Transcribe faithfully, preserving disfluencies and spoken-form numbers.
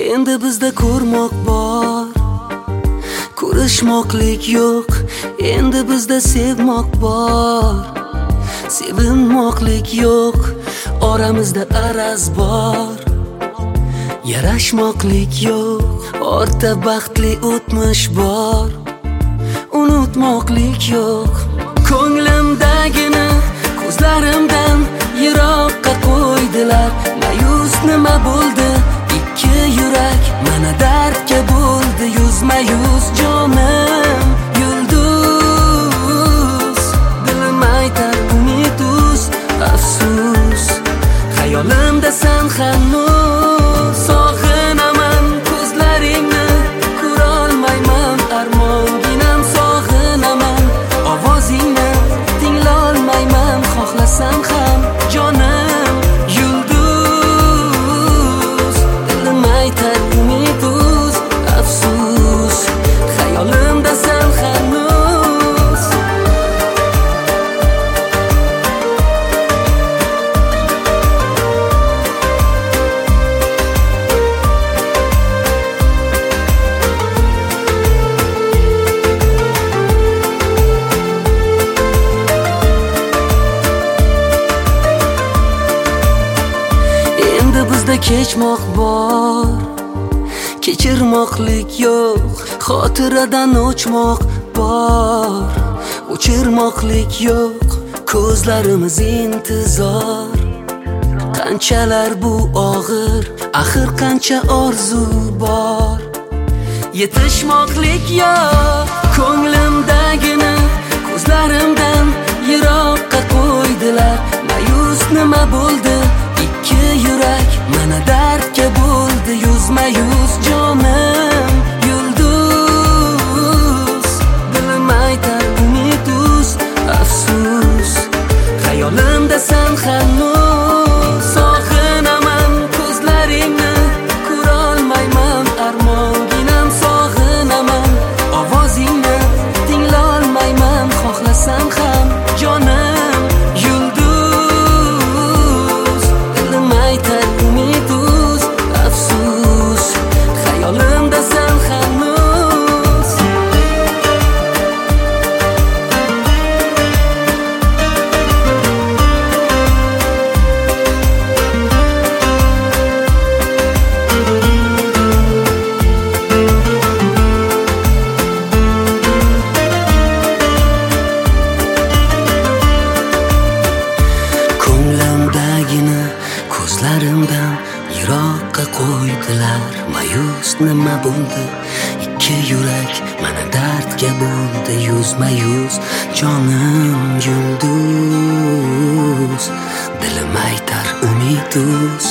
Endi bizda ko'rmoq bor, ko'rishmoqlik yo'q. Endi bizda sevmoq bor, sevinmoqlik yo'q. Oramizda araz bor, yarashmoqlik yo'q. Ortda baxtli o'tmish bor, unutmoqlik yo'q. Ko'nglimdagini ko'zlarimdan yiroqqa qo'ydilar. Mayus nima bo'ldi? Ikki yurak mana dardga bo'ldi yuzma-yuz. Jonim yulduz, dilim aytar umid uz. Afsus, xayolimda sen hanuz. Sog'inaman ko'zlaringni, ko'rolmayman armonginam. Sog'inaman ovozingni, tinglolmayman xohlasam ham. Jonim yulduz, dilim aytar umid uz. Afsus, xayolimda sen hanuz. Endi bizda kechmoq bor, kechirmoqlik yo'q. Xotiradan o'chmoq bor, o'chirmoqlik yo'q. Ko'zlarimiz intizor, qanchalar bu og'ir, axir qancha orzu bor. Yetishmoqlik yo'q. Ko'nglimdagini ko'zlarimdan yiroqqa qo'ydilar. Mayus nima bo'ldi? Ikki yurak mana dardga bo'ldi yuzma-yuz. Jonim yulduz, dilim aytar umid uz. Afsus, xayolimda sen hanuz. Sog'inaman ko'zlaringni, ko'rolmayman armonginam. Sog'inaman ovozingni, tinglolmayman xohlasam ham. Jonim yulduz, dilim aytar umid uz. Afsus, xayolimda sen hanuz. Ko'nglimdagini ko'zlarimdan yiroqqa qo'ydilar. Mayus nima bo'ldi? Ikki yurak mana dardga bo'ldi yuzma-yuz. Jonim yulduz, dilim aytar umid uz.